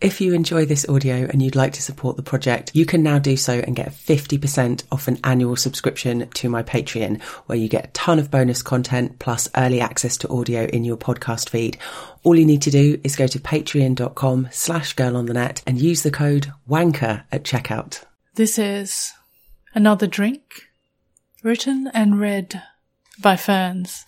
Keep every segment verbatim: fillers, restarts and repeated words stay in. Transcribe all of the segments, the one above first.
If you enjoy this audio and you'd like to support the project, you can now do so and get fifty percent off an annual subscription to my Patreon, where you get a ton of bonus content plus early access to audio in your podcast feed. All you need to do is go to patreon.com slash girl on the net and use the code WANKER at checkout. This is Another Drink, written and read by Ferns.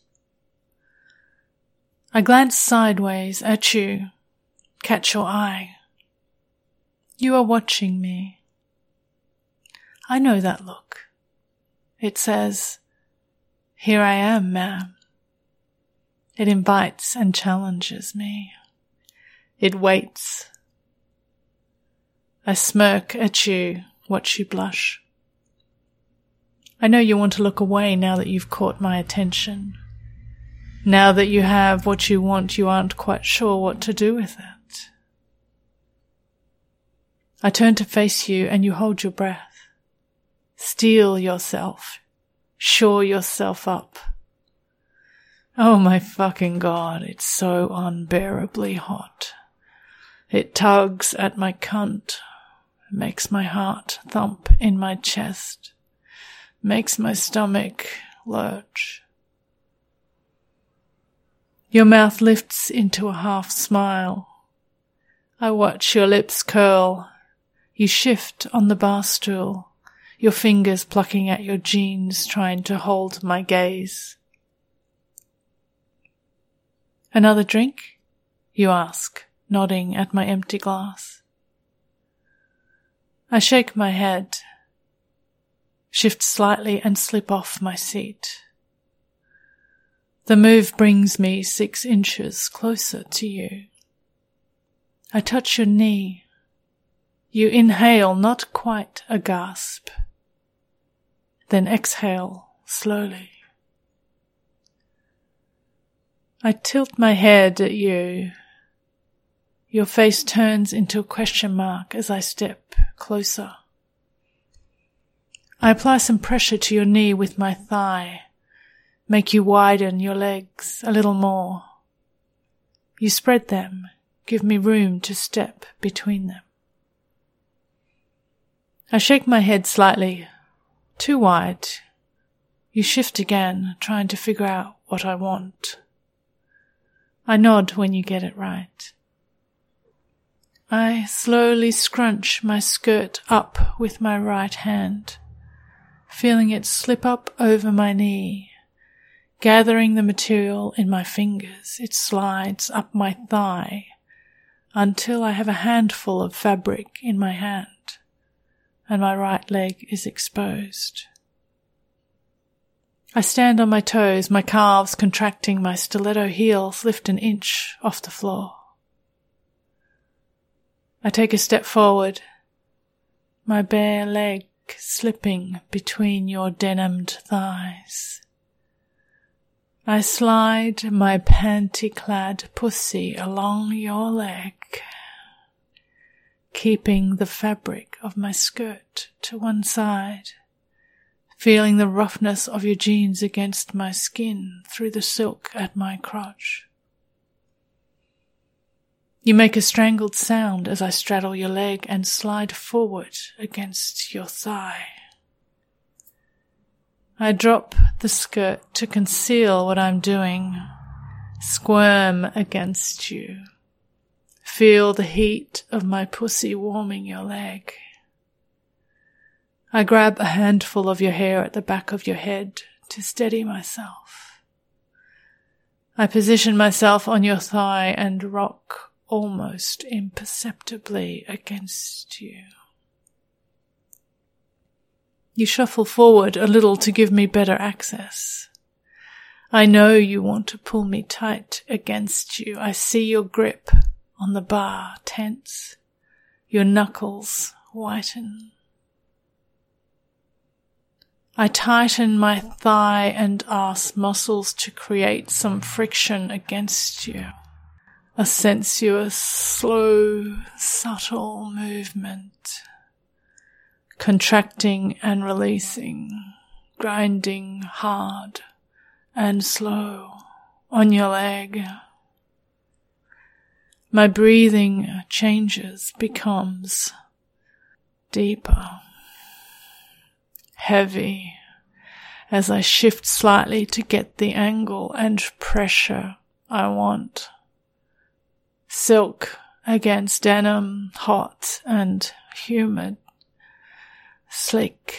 I glance sideways at you, catch your eye. You are watching me. I know that look. It says, "Here I am, ma'am." It invites and challenges me. It waits. I smirk at you, watch you blush. I know you want to look away now that you've caught my attention. Now that you have what you want, you aren't quite sure what to do with it. I turn to face you and you hold your breath. Steel yourself. Shore yourself up. Oh my fucking God, it's so unbearably hot. It tugs at my cunt, makes my heart thump in my chest, makes my stomach lurch. Your mouth lifts into a half smile. I watch your lips curl. You shift on the bar stool, your fingers plucking at your jeans, trying to hold my gaze. Another drink? You ask, nodding at my empty glass. I shake my head, shift slightly and slip off my seat. The move brings me six inches closer to you. I touch your knee. You inhale, not quite a gasp. Then exhale slowly. I tilt my head at you. Your face turns into a question mark as I step closer. I apply some pressure to your knee with my thigh. Make you widen your legs a little more. You spread them, give me room to step between them. I shake my head slightly, too wide. You shift again, trying to figure out what I want. I nod when you get it right. I slowly scrunch my skirt up with my right hand, feeling it slip up over my knee. Gathering the material in my fingers, it slides up my thigh until I have a handful of fabric in my hand and my right leg is exposed. I stand on my toes, my calves contracting, my stiletto heels lift an inch off the floor. I take a step forward, my bare leg slipping between your denimed thighs. I slide my panty-clad pussy along your leg, keeping the fabric of my skirt to one side, feeling the roughness of your jeans against my skin through the silk at my crotch. You make a strangled sound as I straddle your leg and slide forward against your thigh. I drop the skirt to conceal what I'm doing, squirm against you, feel the heat of my pussy warming your leg. I grab a handful of your hair at the back of your head to steady myself. I position myself on your thigh and rock almost imperceptibly against you. You shuffle forward a little to give me better access. I know you want to pull me tight against you. I see your grip on the bar tense, your knuckles whiten. I tighten my thigh and ass muscles to create some friction against you. A sensuous, slow, subtle movement. Contracting and releasing, grinding hard and slow on your leg. My breathing changes, becomes deeper, heavy, as I shift slightly to get the angle and pressure I want. Silk against denim, hot and humid, slick.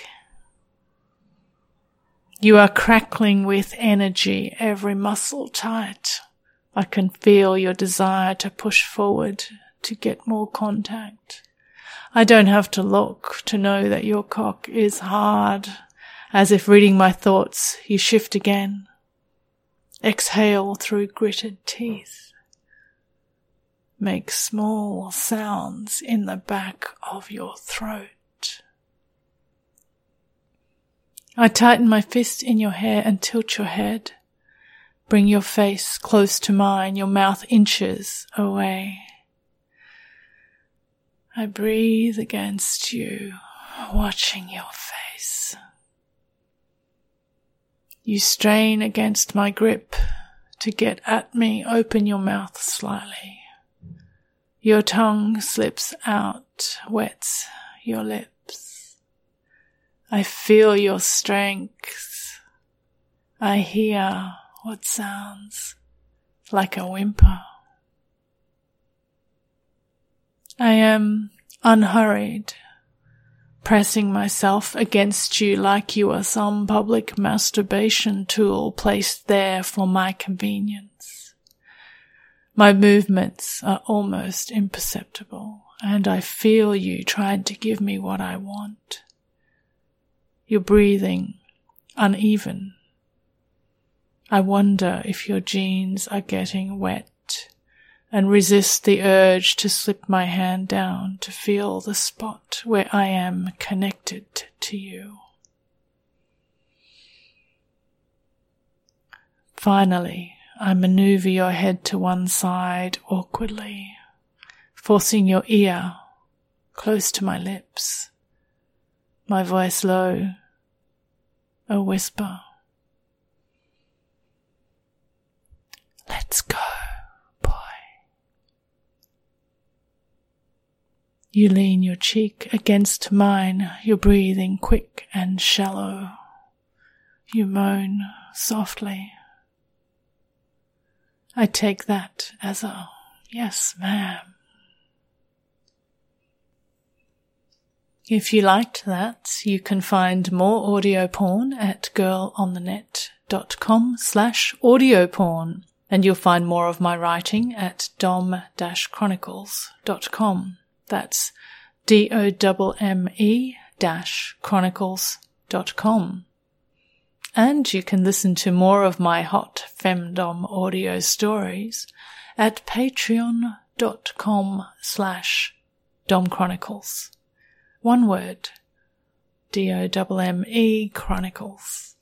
You are crackling with energy, every muscle tight. I can feel your desire to push forward, to get more contact. I don't have to look to know that your cock is hard. As if reading my thoughts, you shift again. Exhale through gritted teeth. Make small sounds in the back of your throat. I tighten my fist in your hair and tilt your head. Bring your face close to mine, your mouth inches away. I breathe against you, watching your face. You strain against my grip to get at me, open your mouth slightly. Your tongue slips out, wets your lips. I feel your strength. I hear what sounds like a whimper. I am unhurried, pressing myself against you like you are some public masturbation tool placed there for my convenience. My movements are almost imperceptible, and I feel you trying to give me what I want. Your breathing uneven. I wonder if your jeans are getting wet, and resist the urge to slip my hand down to feel the spot where I am connected to you. Finally, I maneuver your head to one side awkwardly, forcing your ear close to my lips, my voice low, a whisper. Let's go, boy. You lean your cheek against mine, your breathing quick and shallow. You moan softly. I take that as a yes, ma'am. If you liked that, you can find more audio porn at girlonthenet.com slash audio porn. And you'll find more of my writing at dom dash chronicles dot com. That's D O M M E dash chronicles dot com. And you can listen to more of my hot femdom audio stories at patreon.com slash domchronicles. One word, D O M M E Chronicles.